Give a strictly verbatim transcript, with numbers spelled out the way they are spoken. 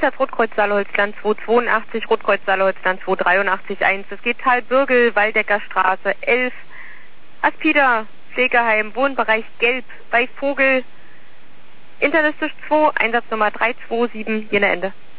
Einsatz Rotkreuz Saale-Holzland zweihundertzweiundachtzig, Rotkreuz Saale-Holzland zweihundertdreiundachtzig eins. Es geht Talbürgel, Waldecker Straße elf, Aspida, Pflegeheim, Wohnbereich Gelb, bei Vogel, internistisch zwei, Einsatznummer drei zwei sieben, Jene Ende.